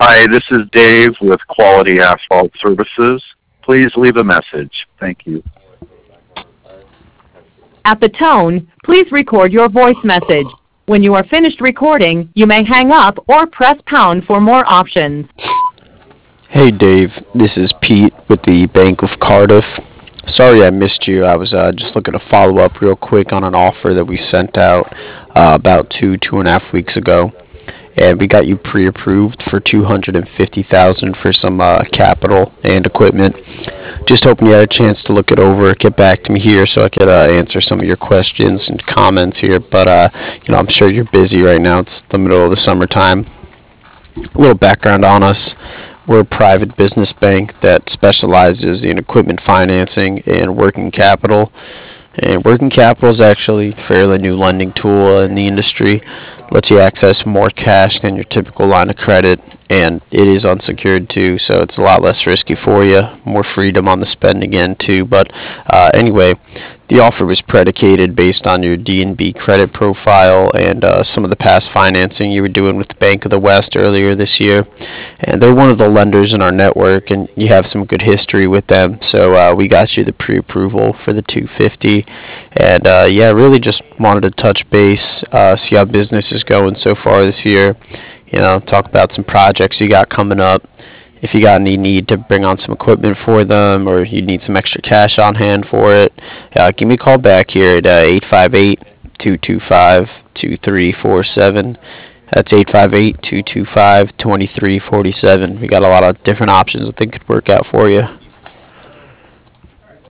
Hi, this is Dave with Quality Asphalt Services. Please leave a message. Thank you. At the tone, please record your voice message. When you are finished recording, you may hang up or press pound for more options. Hey Dave, this is Pete with the Bank of Cardiff. Sorry I missed you. I was just looking to follow up real quick on an offer that we sent out about 2.5 weeks ago, and we got you pre-approved for 250,000 for some capital and equipment. Just hoping you had a chance to look it over, get back to me here so I could answer some of your questions and comments here. But I'm sure you're busy right now. It's the middle of the summertime. A little background on us. We're a private business bank that specializes in equipment financing and working capital. And working capital is actually a fairly new lending tool in the industry. Lets you access more cash than your typical line of credit, and it is unsecured too, so it's a lot less risky for you. More freedom on the spending end too. But anyway, the offer was predicated based on your D&B credit profile and some of the past financing you were doing with the Bank of the West earlier this year. And they're one of the lenders in our network, and you have some good history with them. So we got you the pre-approval for the 250. And yeah, really just wanted to touch base, see how business is going so far this year. Talk about some projects you got coming up. If you got any need to bring on some equipment for them, or you need some extra cash on hand for it, give me a call back here at 858-225-2347. That's 858-225-2347. We got a lot of different options I think could work out for you.